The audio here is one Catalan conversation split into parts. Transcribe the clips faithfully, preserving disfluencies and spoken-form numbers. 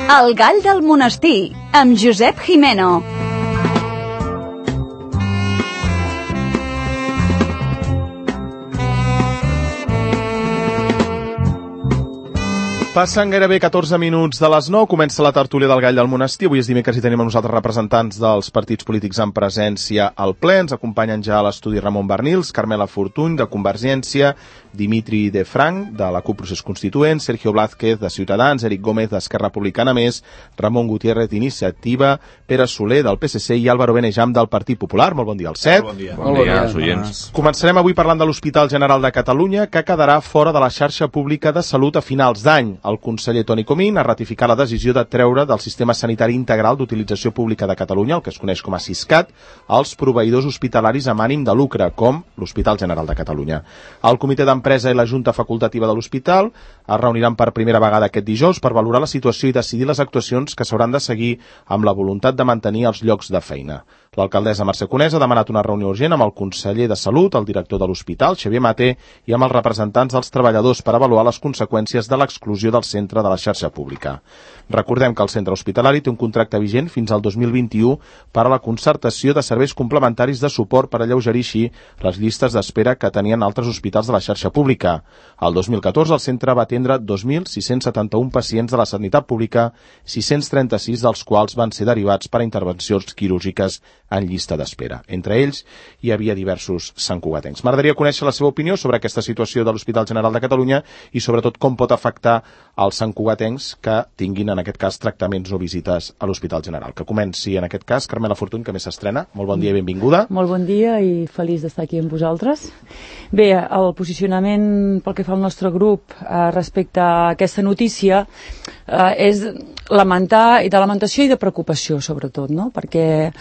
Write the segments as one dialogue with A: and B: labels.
A: El gall del monestir, amb Josep Jimeno.
B: Passen gairebé catorze minuts de les nou, comença la tertúlia del Gall del Monestir. Avui és dimecres i tenim a nosaltres representants dels partits polítics en presència al ple. Ens acompanyen ja a l'estudi Ramon Bernils, Carmela Fortuny, de Convergència, Dimitri de Frank, de la CUP Procés Constituent, Sergio Blázquez, de Ciutadans, Eric Gómez, d'Esquerra Republicana Més, Ramon Gutiérrez, d'Iniciativa, Pere Soler, del P S C i Álvaro Benejam, del Partit Popular. Molt bon dia als set.
C: Bon dia.
D: Bon dia als oients.
B: Començarem avui parlant de l'Hospital General de Catalunya, que quedarà fora de la xarxa pública de salut a finals d'any. El conseller Toni Comín ha ratificat la decisió de treure del Sistema Sanitari Integral d'Utilització Pública de Catalunya, el que es coneix com a SISCAT, els proveïdors hospitalaris amb ànim de lucre, com l'Hospital General de Catalunya. El Comitè d'Empresa i la Junta Facultativa de l'Hospital es reuniran per primera vegada aquest dijous per valorar la situació i decidir les actuacions que s'hauran de seguir amb la voluntat de mantenir els llocs de feina. L'alcaldessa Mercè Conés ha demanat una reunió urgent amb el conseller de Salut, el director de l'hospital, Xavier Maté, i amb els representants dels treballadors per avaluar les conseqüències de l'exclusió del centre de la xarxa pública. Recordem que el centre hospitalari té un contracte vigent fins al dos mil vint-i-u per a la concertació de serveis complementaris de suport per alleugerir així les llistes d'espera que tenien altres hospitals de la xarxa pública. El dos mil catorze el centre va atendre dos mil sis-cents setanta-un pacients de la sanitat pública, sis-cents trenta-sis dels quals van ser derivats per a intervencions quirúrgiques en llista d'espera. Entre ells hi havia diversos santcugatencs. M'agradaria conèixer la seva opinió sobre aquesta situació de l'Hospital General de Catalunya i sobretot com pot afectar als santcugatencs que tinguin en aquest cas tractaments o visites a l'Hospital General. Que comenci en aquest cas Carmela Fortuny, que més s'estrena. Molt bon dia i benvinguda.
E: Molt bon dia i feliç d'estar aquí amb vosaltres. Bé, el posicionament pel que fa al nostre grup eh, respecte a aquesta notícia eh, és lamentar, i de lamentació i de preocupació sobretot, no? Perquè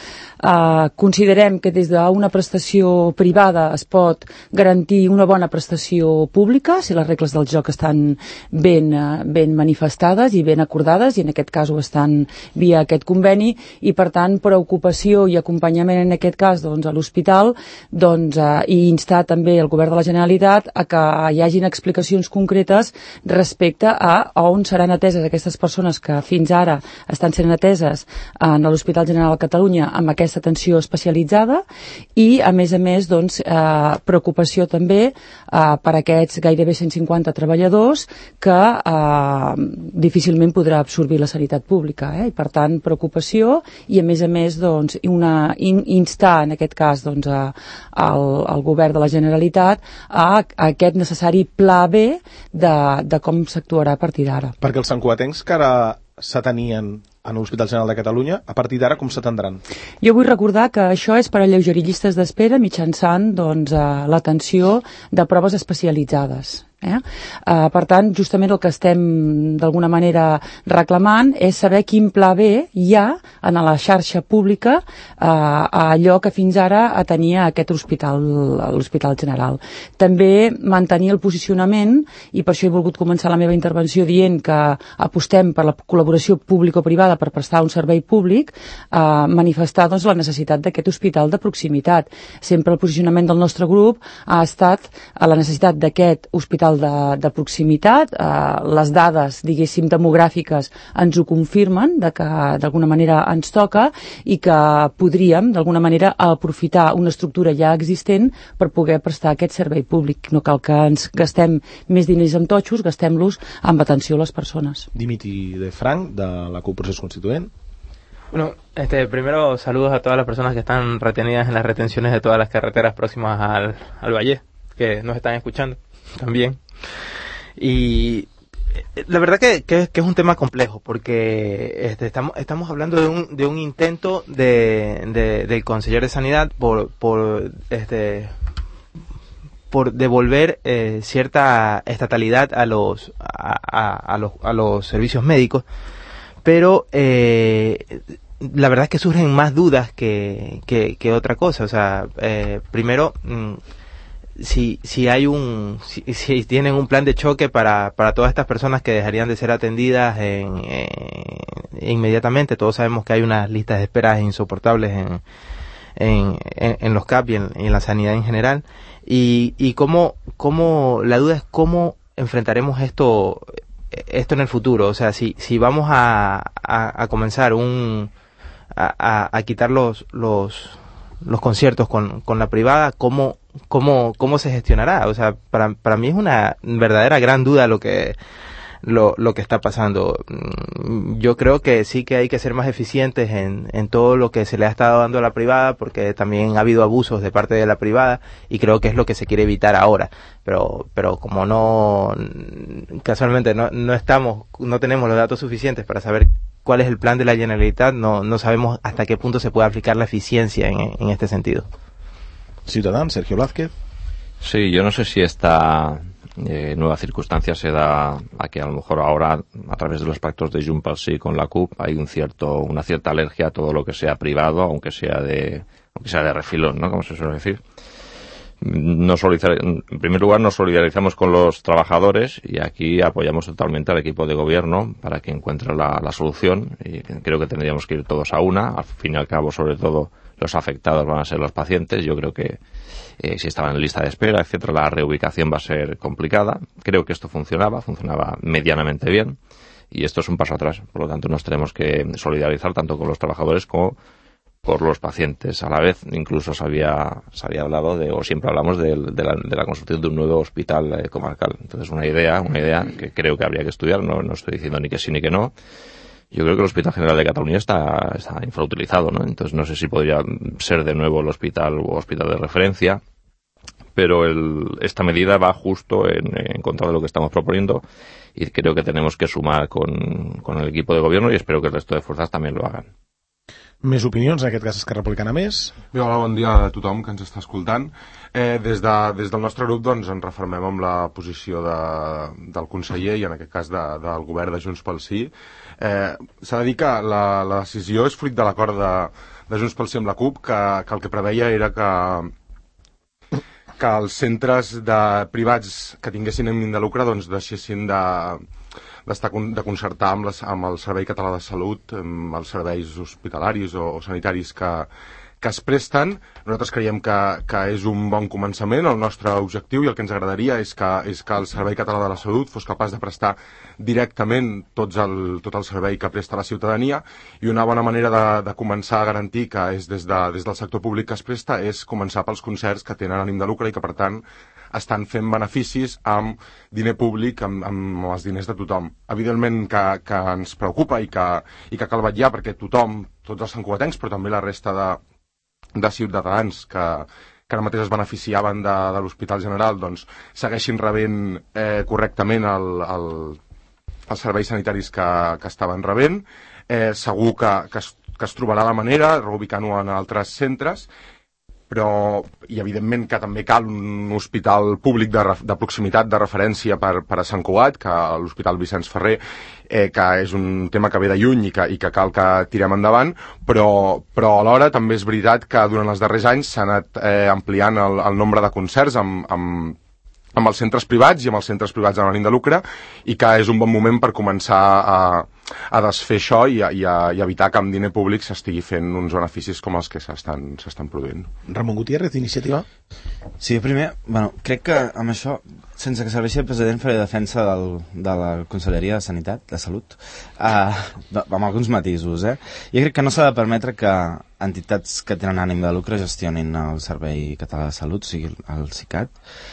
E: eh, considerem que des d'una prestació privada es pot garantir una bona prestació pública si les regles del joc estan ben, eh, ben manifestades i ben acordades, i en aquest cas ho estan via aquest conveni, i per tant preocupació i acompanyament en aquest cas doncs, a l'hospital, doncs, eh, i instar també el govern de la Generalitat a que hi hagin explicacions concretes respecte a on seran ateses aquestes persones que fins ara estan sent ateses en l'Hospital General de Catalunya amb aquesta atenció especialitzada, i a més a més doncs, eh, preocupació també eh, per aquests gairebé cent cinquanta treballadors que eh, difícilment podrà absorbir la sanitat pública, eh? I per tant preocupació, i a més a més doncs, una, in, instar en aquest cas doncs, a, al, al govern de la Generalitat a, a aquest necessari pla B de, de com s'actuarà a partir d'ara.
B: Perquè els santcugatencs que ara s'atenien en l'Hospital General de Catalunya, a partir d'ara com s'atendran?
E: Jo vull recordar que això és per alleugerir llistes d'espera mitjançant doncs, l'atenció de proves especialitzades. Eh? Uh, per tant, justament el que estem d'alguna manera reclamant és saber quin pla B hi ha en la xarxa pública uh, a allò que fins ara atenia aquest hospital, l'Hospital General. També mantenir el posicionament, i per això he volgut començar la meva intervenció dient que apostem per la col·laboració público-privada per prestar un servei públic, uh, manifestar doncs, la necessitat d'aquest hospital de proximitat. Sempre el posicionament del nostre grup ha estat a la necessitat d'aquest hospital De, de proximitat. Eh, les dades, diguéssim, demogràfiques ens ho confirmen, de que d'alguna manera ens toca, i que podríem d'alguna manera aprofitar una estructura ja existent per poder prestar aquest servei públic. No cal que ens gastem més diners en totxos, gastem-los amb atenció a les persones.
B: Dimitri de Frank, de la CUP Procés Constituent.
C: Bueno, este, primero saludos a todas las personas que están retenidas en las retenciones de todas las carreteras próximas al, al Valle, que nos están escuchando también. Y la verdad que, que, que es un tema complejo, porque este, estamos, estamos hablando de un, de un intento de, de, del conseller de Sanidad por, por, este, por devolver eh, cierta estatalidad a los, a, a, a, los, a los servicios médicos, pero eh, la verdad es que surgen más dudas que, que, que otra cosa. O sea, eh, primero... Mm, Si, si hay un si, si tienen un plan de choque para, para todas estas personas que dejarían de ser atendidas en, en, inmediatamente. Todos sabemos que hay unas listas de espera insoportables en, en, en, en los C A P y en, en la sanidad en general. Y, y cómo, cómo, la duda es cómo enfrentaremos esto esto en el futuro, o sea, si, si vamos a, a, a comenzar un, a, a, a quitar los, los, los conciertos con, con la privada, ¿cómo, cómo, cómo se gestionará? O sea, para, para mí es una verdadera gran duda lo que, lo, lo que está pasando. Yo creo que sí que hay que ser más eficientes en, en todo lo que se le ha estado dando a la privada, porque también ha habido abusos de parte de la privada y creo que es lo que se quiere evitar ahora. Pero, pero como no, casualmente no, no estamos, no tenemos los datos suficientes para saber cuál es el plan de la Generalitat, no, no sabemos hasta qué punto se puede aplicar la eficiencia en, en este sentido.
B: Ciudadans, Sergio Blázquez.
D: Sí, yo no sé si esta eh, nueva circunstancia se da a que a lo mejor ahora, a través de los pactos de Junts pel Sí con la C U P, hay un cierto, una cierta alergia a todo lo que sea privado, aunque sea de, aunque sea de refilón, ¿no? Como se suele decir. Nos en primer lugar, nos solidarizamos con los trabajadores y aquí apoyamos totalmente al equipo de gobierno para que encuentre la, la solución, y creo que tendríamos que ir todos a una. Al fin y al cabo, sobre todo, los afectados van a ser los pacientes. Yo creo que eh, si estaban en lista de espera, etcétera, la reubicación va a ser complicada. Creo que esto funcionaba, funcionaba medianamente bien, y esto es un paso atrás. Por lo tanto, nos tenemos que solidarizar tanto con los trabajadores como por los pacientes. A la vez, incluso se había, se había hablado de, o siempre hablamos de, de, la, de la construcción de un nuevo hospital eh, comarcal. Entonces, una idea, una idea que creo que habría que estudiar, no, no estoy diciendo ni que sí ni que no. Yo creo que el Hospital General de Cataluña está, está infrautilizado, ¿no? Entonces, no sé si podría ser de nuevo el hospital o hospital de referencia, pero el, esta medida va justo en, en contra de lo que estamos proponiendo y creo que tenemos que sumar con, con el equipo de gobierno y espero que el resto de fuerzas también lo hagan.
B: Més opinions, en aquest cas Esquerra Republicana Més.
F: Bé, hola, bon dia a tothom que ens està escoltant. Eh, des, de, des del nostre grup doncs, ens refermem amb la posició de, del conseller i en aquest cas de, del govern de Junts pel Sí. Eh, S'ha de dir que la, la decisió és fruit de l'acord de, de Junts pel Sí amb la C U P, que, que el que preveia era que, que els centres de privats que tinguessin ànim de lucre doncs, deixessin de d'estar de concertar amb, les, amb el Servei Català de Salut, amb els serveis hospitalaris o, o sanitaris que, que es presten. Nosaltres creiem que, que és un bon començament. El nostre objectiu i el que ens agradaria és que, és que el Servei Català de la Salut fos capaç de prestar directament tots el, tot el servei que presta la ciutadania, i una bona manera de, de començar a garantir que és des, de, des del sector públic que es presta és començar pels concerts que tenen ànim de lucre i que per tant estan fent beneficis amb diner públic, amb, amb els diners de tothom. Evidentment que, que ens preocupa i que, i que cal vetllar perquè tothom, tots els santcugatencs, però també la resta de, de ciutadans que, que ara mateix es beneficiaven de, de l'Hospital General, doncs segueixin rebent eh, correctament el, el, els serveis sanitaris que, que estaven rebent. Eh, segur que, que, es, que es trobarà la manera, reubicant-ho en altres centres, però, i evidentment que també cal un hospital públic de, de proximitat, de referència per, per a Sant Cugat, que l'Hospital Vicenç Ferrer, eh, que és un tema que ve de lluny i que, i que cal que tirem endavant, però, però alhora també és veritat que durant els darrers anys s'ha anat eh, ampliant el, el nombre de concerts amb, amb, amb els centres privats i amb els centres privats amb ànim de lucre, i que és un bon moment per començar a, a desfer això i a, i, a, i evitar que amb diner públic s'estigui fent uns beneficis com els que s'estan s'estan produint.
B: Ramon Gutiérrez, d'iniciativa.
G: Sí, primer, bueno, crec que amb això, sense que serveixi el president, faré defensa del, de la Conselleria de Sanitat, de Salut, uh, amb alguns matisos, eh? Jo crec que no s'ha de permetre que entitats que tenen ànim de lucre gestionin el Servei Català de Salut, o sigui, el SICAT.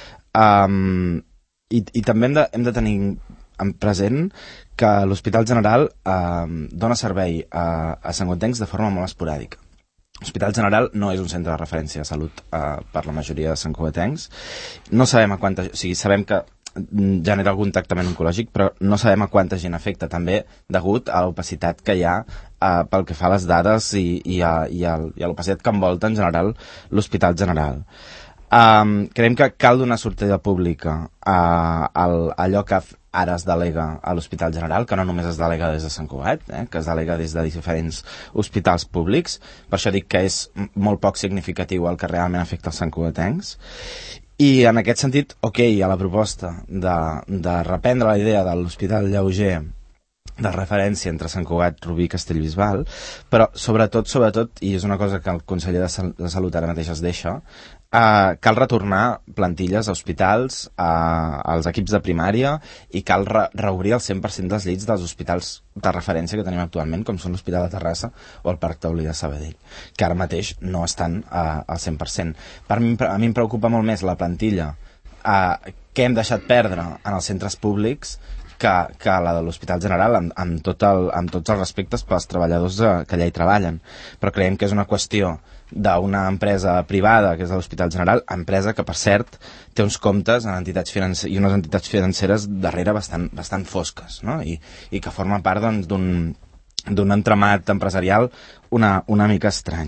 G: Um, i, i també hem de, hem de tenir en present que l'Hospital General um, dona servei a, a santcugatencs de forma molt esporàdica. L'Hospital General no és un centre de referència de salut uh, per la majoria de santcugatencs. No sabem a quanta... O sigui, sabem que genera algun tractament oncològic, però no sabem a quanta gent afecta, també degut a l'opacitat que hi ha uh, pel que fa a les dades i, i a, i a, i a l'opacitat que envolta en general l'Hospital General. Um, creiem que cal donar sortida pública a, a, a allò que ara es delega a l'Hospital General, que no només es delega des de Sant Cugat, eh, que es delega des de diferents hospitals públics. Per això dic que és molt poc significatiu el que realment afecta els santcugatencs. I en aquest sentit, ok, a la proposta de, de reprendre la idea de l'Hospital Lleuger de referència entre Sant Cugat, Rubí i Castellbisbal, però sobretot, sobretot, i és una cosa que el conseller de, Sal de Salut ara mateix es deixa, eh, cal retornar plantilles a hospitals, a, als equips de primària, i cal re reobrir el cent per cent dels llits dels hospitals de referència que tenim actualment, com són l'Hospital de Terrassa o el Parc Taulí de Sabadell, que ara mateix no estan eh, al cent per cent. Per mi, a mi em preocupa molt més la plantilla eh, que hem deixat perdre en els centres públics que, que la de l'Hospital General, amb, amb, tot el, amb tots els respectes pels treballadors eh, que allà hi treballen. Però creiem que és una qüestió d'una empresa privada, que és l'Hospital General, empresa que, per cert, té uns comptes en entitats financeres, i unes entitats financeres darrere bastant, bastant fosques, no? I, i que forma part doncs, d'un d'un entramat empresarial una, una mica estrany.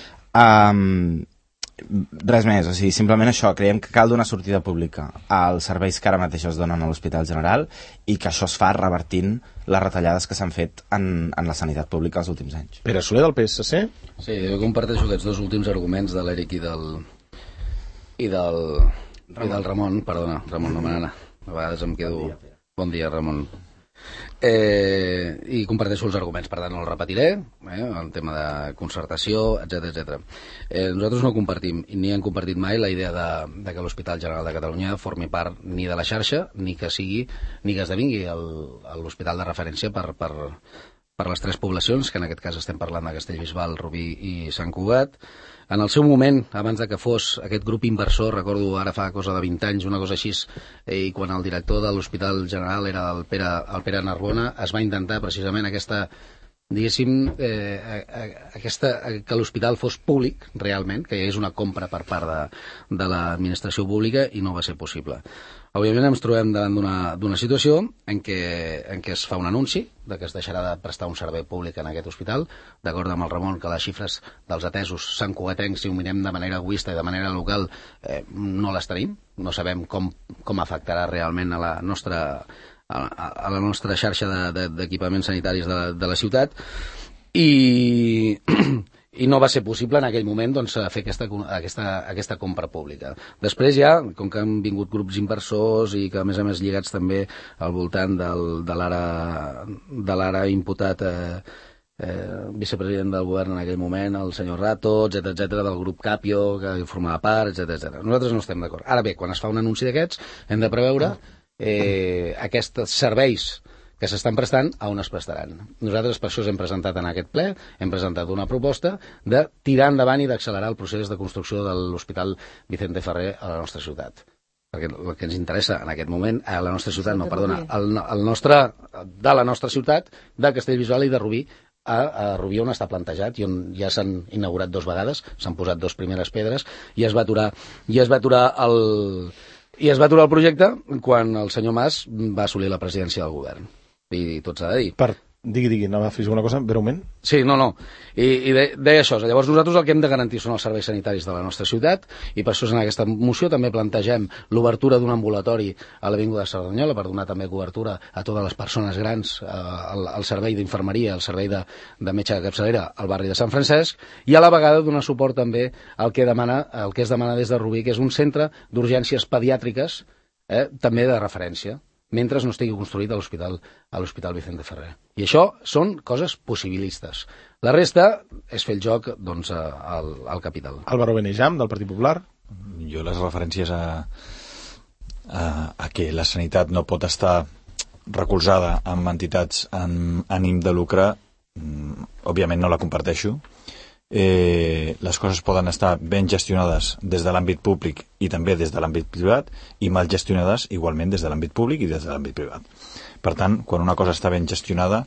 G: Um, res més, o sigui, simplement això, creiem que cal donar sortida pública als serveis que ara mateix es donen a l'Hospital General i que això es fa revertint les retallades que s'han fet en, en la sanitat pública els últims anys.
B: Pere Soler, del P S C?
H: Sí, jo comparteixo aquests dos últims arguments de l'Eric i del i del Ramon. i del Ramon, perdona, Ramon no m'anana, a vegades em quedo... Bon dia, Ramon. Eh, i comparteixo els arguments, per tant no els repetiré, eh, el tema de concertació, etcètera etcètera. Eh, nosaltres no compartim, ni hem compartit mai la idea de, de que l'Hospital General de Catalunya formi part ni de la xarxa, ni que sigui, ni que esdevingui l'hospital de referència per, per, per les tres poblacions, que en aquest cas estem parlant de Castellbisbal, Rubí i Sant Cugat. En el seu moment, abans de que fos aquest grup inversor, recordo ara fa cosa de vint anys, una cosa així, i quan el director de l'Hospital General era el Pere, el Pere Narbona, es va intentar precisament aquesta, diguéssim, eh, aquesta, que l'hospital fos públic, realment, que hi hagués una compra per part de, de l'administració pública, i no va ser possible. Òbviament ens trobem davant d'una situació en què, en què es fa un anunci de que es deixarà de prestar un servei públic en aquest hospital, d'acord amb el Ramon, que les xifres dels atesos santcugatencs, si ho mirem de manera egoista i de manera local, eh, no les tenim, no sabem com, com afectarà realment a la nostra, a, a la nostra xarxa d'equipaments de, de, sanitaris de, de la ciutat, i... i no va ser possible en aquell moment doncs, fer aquesta, aquesta, aquesta compra pública. Després ja, com que han vingut grups inversors i que a més a més lligats també al voltant del, de l'ara imputat eh, eh, vicepresident del govern en aquell moment, el senyor Rato, etcètera etcètera, del grup Capio, que formava part, etcètera etcètera. Nosaltres no estem d'acord. Ara bé, quan es fa un anunci d'aquests, hem de preveure eh, aquests serveis que s'estan prestant, a on es prestaran. Nosaltres per això hem presentat en aquest ple, hem presentat una proposta de tirar endavant i d'accelerar el procés de construcció de l'Hospital Vicente Ferrer a la nostra ciutat. Perquè el que ens interessa en aquest moment, a la nostra ciutat, no, perdona, el, el nostre, de la nostra ciutat, de Castellbisbal i de Rubí, a, a Rubí on està plantejat i on ja s'han inaugurat dos vegades, s'han posat dos primeres pedres, i es va aturar, i es va aturar el... i es va aturar el projecte quan el senyor Mas va assolir la presidència del govern. I tot s'ha de dir.
B: Per, digui, digui, anava a fer alguna cosa breument?
H: Sí, no, no. I, i de, deia això. Llavors nosaltres el que hem de garantir són els serveis sanitaris de la nostra ciutat, i per això en aquesta moció també plantegem l'obertura d'un ambulatori a l'Avinguda de Cerdanyola per donar també cobertura a totes les persones grans, eh, al, al servei d'infermeria, al servei de, de metge de capçalera al barri de Sant Francesc, i a la vegada donar suport també al que, demana, al que es demana des de Rubí, que és un centre d'urgències pediàtriques, eh, també de referència, mentre no estigui construït a l'hospital a l'Hospital Vicente Ferrer. I això són coses possibilistes. La resta és fer el joc doncs, al, al capital.
B: Álvaro Benejam, del Partit Popular.
I: Jo les referències a, a, a que la sanitat no pot estar recolzada amb entitats amb ànim de lucre, òbviament no la comparteixo. Eh, les coses poden estar ben gestionades des de l'àmbit públic i també des de l'àmbit privat, i mal gestionades igualment des de l'àmbit públic i des de l'àmbit privat. Per tant, quan una cosa està ben gestionada,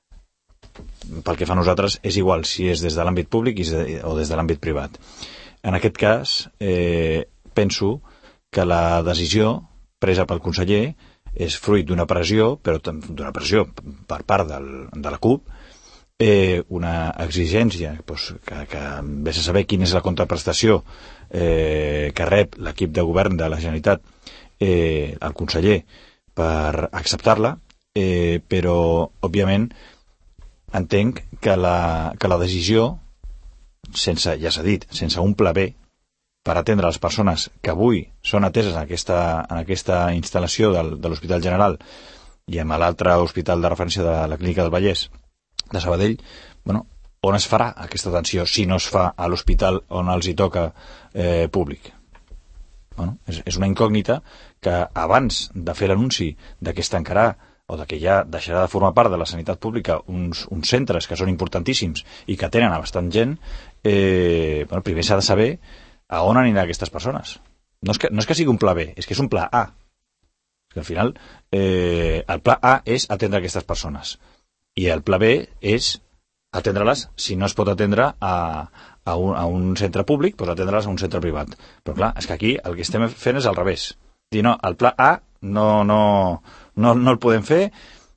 I: pel que fa a nosaltres és igual si és des de l'àmbit públic o des de l'àmbit privat. En aquest cas, eh, penso que la decisió presa pel conseller és fruit d'una pressió, però d'una pressió per part del, de la CUP, Eh, una exigència doncs, que, que vés a saber quina és la contraprestació eh, que rep l'equip de govern de la Generalitat, eh, el conseller, per acceptar-la, eh, però òbviament entenc que la, que la decisió, sense, ja s'ha dit, sense un pla B per atendre les persones que avui són ateses en aquesta, en aquesta instal·lació del, de l'Hospital General, i amb l'altre hospital de referència de la Clínica del Vallès de Sabadell, bueno, on es farà aquesta atenció si no es fa a l'hospital on els hi toca eh, públic? Bueno, és, és una incògnita que abans de fer l'anunci de que es tancarà o de que ja deixarà de formar part de la sanitat pública uns, uns centres que són importantíssims i que tenen a bastant gent, eh, bueno, primer s'ha de saber a on aniran aquestes persones. No és, que, no és que sigui un pla B, és que és un pla A. Que al final eh, el pla A és atendre aquestes persones i el pla B és atendre-les, si no es pot atendre a, a, un, a un centre públic, doncs atendre-les a un centre privat. Però clar, és que aquí el que estem fent és al revés. Dir, no, el pla A no, no, no, no el podem fer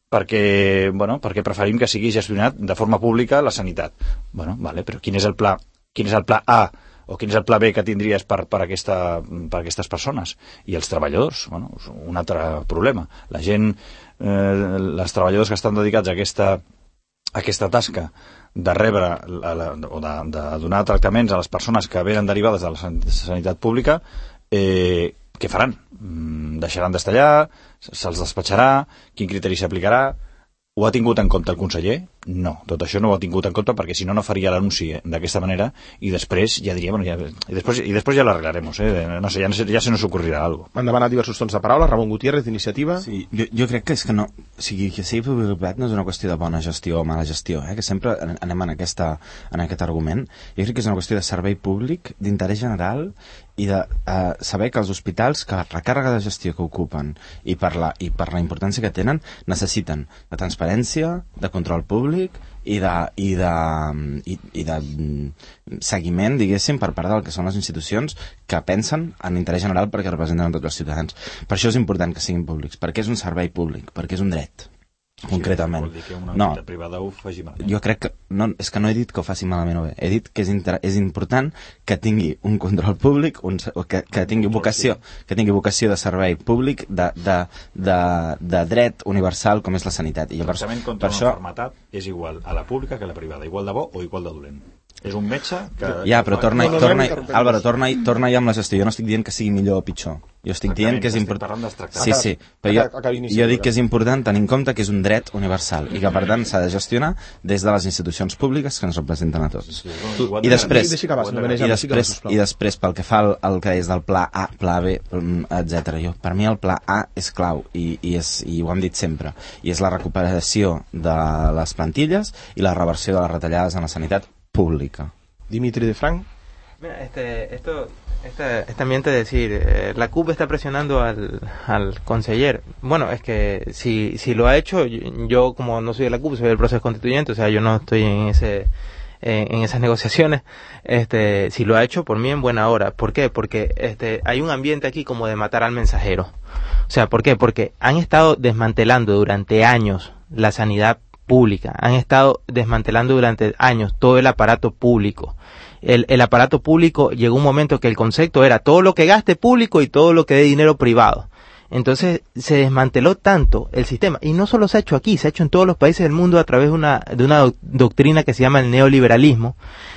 I: perquè, bueno, perquè preferim que sigui gestionat de forma pública la sanitat. Bueno, vale, però quin és el pla, quin és el pla A o quin és el pla B que tindries per, per, aquesta, per aquestes persones? I els treballadors, bueno, és un altre problema. La gent, eh, els treballadors que estan dedicats a aquesta aquesta tasca de rebre la, la, o de, de donar tractaments a les persones que venen derivades de la sanitat pública, eh, què faran? Deixaran d'estar allà? Se'ls despatxarà? Quin criteri s'aplicarà? Ho ha tingut en compte el conseller? No, tot això no ho ha tingut en compte perquè si no, no faria l'anunci d'aquesta manera i després ja diria, bueno, ja, i, després, i després ja l'arreglarem, eh? No sé, ja, ja se nos ocorrirà alguna cosa.
B: Han demanat diversos tons de paraula. Ramon Gutiérrez, d'Iniciativa.
G: Sí, jo, jo crec que és que no, o sigui, que sigui publicitat no és una qüestió de bona gestió o mala gestió, eh? Que sempre anem en, aquesta, en aquest argument. Jo crec que és una qüestió de servei públic, d'interès general i de uh, saber que els hospitals, que la càrrega de gestió que ocupen i per, la, i per la importància que tenen, necessiten de transparència, de control públic i de, i de, i, i de seguiment, diguéssim, per part del que són les institucions que pensen en interès general perquè representen tots els ciutadans. Per això és important que siguin públics, perquè és un servei públic, perquè és un dret. Concretament.
I: Vol dir que una
G: no,
I: privada ho faci malament.
G: Jo crec que no, és que no he dit que ho faci malament o bé, he dit que és, inter, és important que tingui un control públic, un, que, que tingui vocació, que tingui vocació de servei públic, de, de, de, de dret universal com és la sanitat. I llavors,
I: tractament contra
G: per
I: una
G: això...
I: malaltia és igual a la pública que a la privada, igual de bo o igual de dolent. És un metge que...
G: Ja, però torna, no, no, torna, no, no, Álvaro, torna, torna ja amb la gestió. Jo no estic dient que sigui millor o pitjor. Jo estic dient que és important... Sí, sí, però jo, jo dic que és important tenir en compte que és un dret universal i que, per tant, s'ha de gestionar des de les institucions públiques que ens representen a tots. I després, i després, i després pel que fa al, al que és del pla A, pla B, etcètera. Jo, per mi el pla A és clau i, i, és, i ho hem dit sempre. I és la recuperació de les plantilles i la reversió de les retallades en la sanitat pública.
B: Dimitri de Frank.
C: Mira, este, esto, esta, este ambiente de decir, eh, la C U P está presionando al, al conseller. Bueno, es que si, si lo ha hecho, yo, yo como no soy de la C U P, soy del proceso constituyente, o sea, yo no estoy en ese en, en esas negociaciones. Este, si lo ha hecho, por mí en buena hora. ¿Por qué? Porque este, hay un ambiente aquí como de matar al mensajero. O sea, ¿por qué? Porque han estado desmantelando durante años la sanidad pública, han estado desmantelando durante años todo el aparato público. El, el aparato público llegó un momento que el concepto era todo lo que gaste público y todo lo que dé dinero privado. Entonces se desmanteló tanto el sistema, y no solo se ha hecho aquí, se ha hecho en todos los países del mundo a través de una, de una doc- doctrina que se llama el neoliberalismo,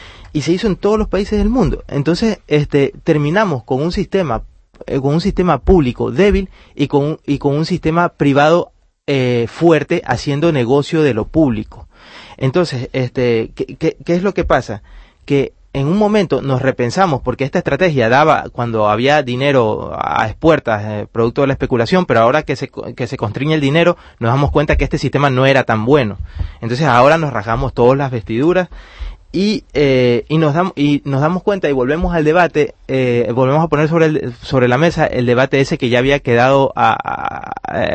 C: y se hizo en todos los países del mundo. Entonces este terminamos con un sistema eh, con un sistema público débil y con, y con un sistema privado Eh, fuerte haciendo negocio de lo público. Entonces, este, ¿qué, qué, qué es lo que pasa? Que en un momento nos repensamos porque esta estrategia daba cuando había dinero a expuertas, eh, producto de la especulación, pero ahora que se, que se constriñe el dinero, nos damos cuenta que este sistema no era tan bueno. Entonces ahora nos rasgamos todas las vestiduras y eh, y nos damos y nos damos cuenta y volvemos al debate, eh, volvemos a poner sobre el, sobre la mesa el debate ese que ya había quedado a, a,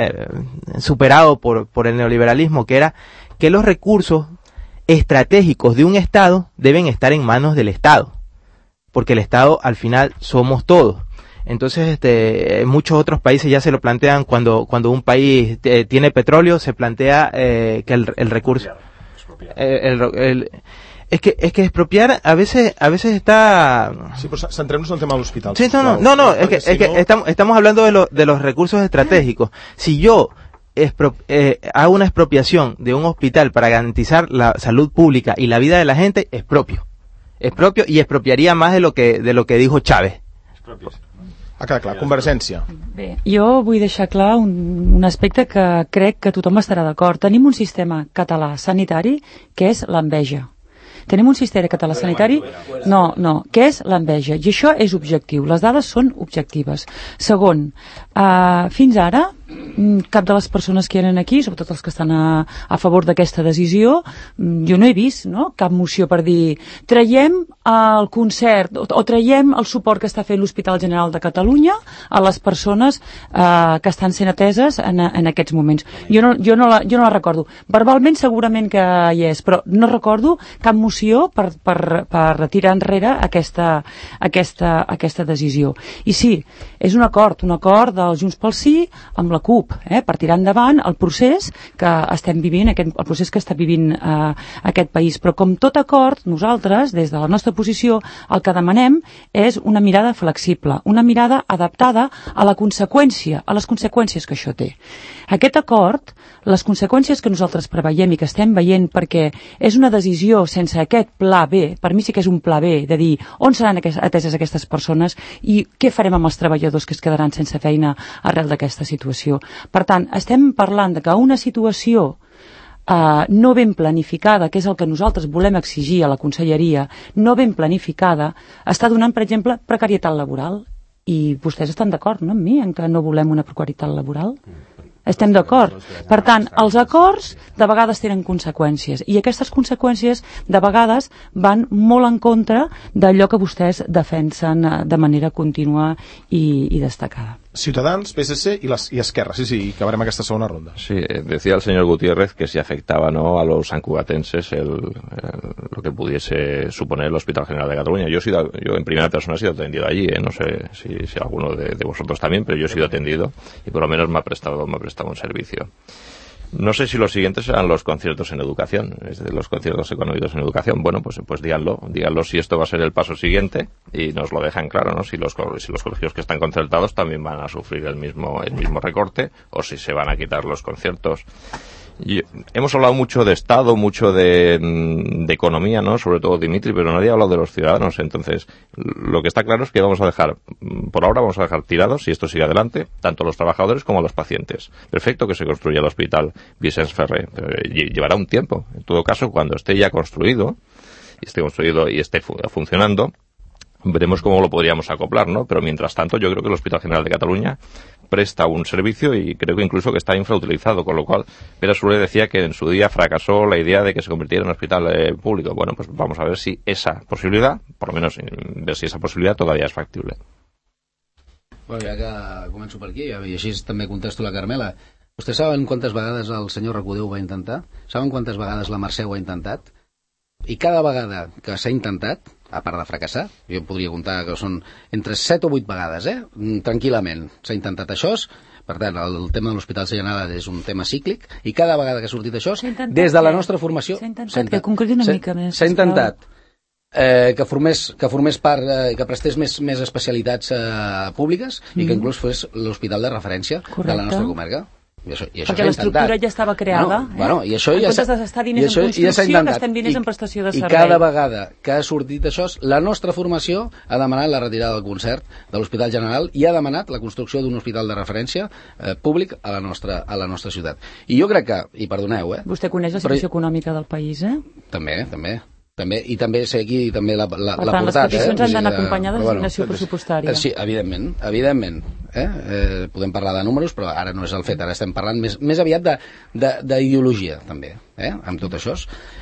C: a, superado por por el neoliberalismo, que era que los recursos estratégicos de un Estado deben estar en manos del Estado, porque el Estado al final somos todos. Entonces, este, en muchos otros países ya se lo plantean cuando cuando un país eh, tiene petróleo, se plantea eh, que el, el recurso eh, el, el Es que es que expropiar a veces a veces está.
B: Sí, pero centremos en el tema del hospital.
C: Sí, no, no, no, no, es que, si es que no... estamos estamos hablando de los de los recursos estratégicos. Si yo expro, eh, hago una expropiación de un hospital para garantizar la salud pública y la vida de la gente, es propio, es propio y expropiaría más de lo que de lo que dijo Chávez.
B: Ha quedat clar, Convergència.
E: Bé, jo vull deixar clar un, un aspecte que crec que tothom estarà d'acord. Tenim un sistema català sanitari que és l'enveja. Tenim un sistema català sanitari no, no, que és l'enveja, i això és objectiu, les dades són objectives. Segon, uh, fins ara cap de les persones que eren aquí, sobretot els que estan a, a favor d'aquesta decisió, jo no he vist, no?, cap moció per dir traiem el concert o, o traiem el suport que està fent l'Hospital General de Catalunya a les persones eh, que estan sent ateses en, en aquests moments. Jo no, jo, no la, jo no la recordo. Verbalment segurament que hi és, però no recordo cap moció per, per, per retirar enrere aquesta, aquesta, aquesta decisió. I sí, és un acord, un acord del Junts pel Sí amb la CUP, eh, per tirar endavant el procés que estem vivint, aquest, el procés que està vivint eh, aquest país. Però com tot acord, nosaltres, des de la nostra posició, el que demanem és una mirada flexible, una mirada adaptada a la conseqüència, a les conseqüències que això té. Aquest acord, les conseqüències que nosaltres preveiem i que estem veient, perquè és una decisió sense aquest pla B, per mi sí que és un pla B, de dir on seran ateses aquestes persones i què farem amb els treballadors que es quedaran sense feina arrel d'aquesta situació. Per tant, estem parlant de que una situació Uh, no ben planificada, que és el que nosaltres volem exigir a la conselleria, no ben planificada, està donant, per exemple, precarietat laboral. I vostès estan d'acord, no, amb mi, en que no volem una precarietat laboral? Estem d'acord. Per tant, els acords de vegades tenen conseqüències i aquestes conseqüències de vegades van molt en contra d'allò que vostès defensen de manera contínua i, i destacada.
B: Ciutadans, P S C y, las, y Esquerra. Sí, sí, acabaremos esta segunda ronda.
D: Sí, decía el señor Gutiérrez que si afectaba, ¿no?, a los sancugatenses el, el, lo que pudiese suponer el Hospital General de Cataluña. Yo he sido, yo en primera persona he sido atendido allí, ¿eh? No sé si, si alguno de, de vosotros también, pero yo he sido atendido y por lo menos me ha prestado, me ha prestado un servicio. No sé si los siguientes serán los conciertos en educación, es decir, los conciertos económicos en educación. Bueno, pues, pues díganlo, díganlo si esto va a ser el paso siguiente y nos lo dejan claro, ¿no? Si los, si los colegios que están concertados también van a sufrir el mismo, el mismo recorte o si se van a quitar los conciertos. Y hemos hablado mucho de Estado, mucho de, de economía, ¿no? Sobre todo Dimitri, pero nadie ha hablado de los ciudadanos. Entonces, lo que está claro es que vamos a dejar, por ahora vamos a dejar tirados, si esto sigue adelante, tanto a los trabajadores como a los pacientes. Perfecto que se construya el hospital Vicens Ferrer, pero llevará un tiempo. En todo caso, cuando esté ya construido, y esté construido y esté fu- funcionando, veremos cómo lo podríamos acoplar, ¿no? Pero mientras tanto, yo creo que el Hospital General de Cataluña presta un servicio y creo que incluso que está infrautilizado, con lo cual Pere Soler decía que en su día fracasó la idea de que se convirtiera en un hospital eh, público. Bueno, pues vamos a ver si esa posibilidad, por lo menos ver si esa posibilidad todavía es factible.
H: Bueno, ja que començo per aquí, i així també contesto la Carmela. Vostès saben quantes vegades el senyor Recudeu va intentar? Saben quantes vegades la Mercè ho ha intentat? I cada vegada que s'ha intentat, a part de fracassar, jo podria comptar que són entre set o vuit vegades, eh? Tranquil·lament s'ha intentat això. Per tant, el tema de l'Hospital General és un tema cíclic i cada vegada que ha sortit això, des de la nostra formació...
E: S'ha intentat, que concreti una mica més.
H: S'ha intentat eh, que, formés, que formés part, eh, que prestés més, més especialitats eh, públiques mm. i que inclús fos l'hospital de referència
E: Correcte.
H: De la nostra comarca. I això, i això
E: perquè l'estructura ja estava creada,
H: no, bueno, i això
E: en
H: ja
E: comptes d'estar diners en construcció, gastem diners
H: I,
E: en prestació de
H: servei. I cada vegada que ha sortit això, la nostra formació ha demanat la retirada del concert de l'Hospital General i ha demanat la construcció d'un hospital de referència eh, públic a la, nostra, a la nostra ciutat. I jo crec que, i perdoneu, eh?
E: Vostè coneix la situació però, econòmica del país, eh?
H: També, també. També, i també sé aquí també la, la,
E: per
H: la
E: tant,
H: portat,
E: les peticions
H: eh?
E: han d'anar acompanyades d'assignació bueno, pressupostària.
H: Sí, evidentment, evidentment. Eh? Eh, podem parlar de números, però ara no és el fet, ara estem parlant més, més aviat d'ideologia, també, eh? Amb tot això.